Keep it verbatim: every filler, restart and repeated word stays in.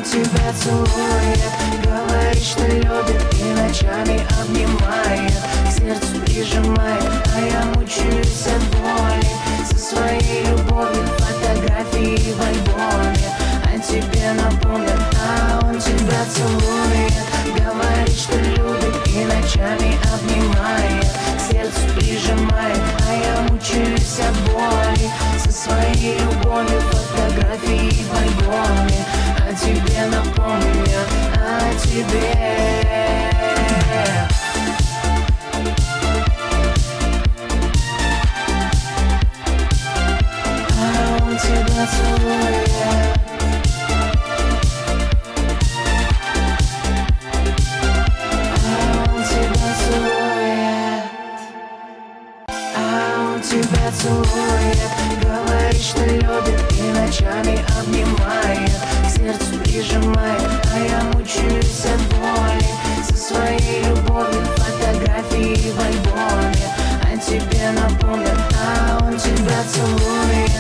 он тебя целует, говорит, что любит и ночами обнимает, к сердцу прижимает, а я мучаюсь от боли. Со своей любовью фотографии в альбоме о тебе напомнят, а он тебя целует, говорит, что любит и ночами обнимает, к сердцу прижимает, а я мучаюсь от боли. Со своей любовью фотографии в альбоме о тебе напомнят, о тебе. А он тебя целует, а он тебя целует, а он тебя целует, говорит, что любит и ночами обнимает, к сердцу прижимает, а я мучаюсь от боли. Со своей любовью фотографии в альбоме о тебе напомнят, а он тебя целует.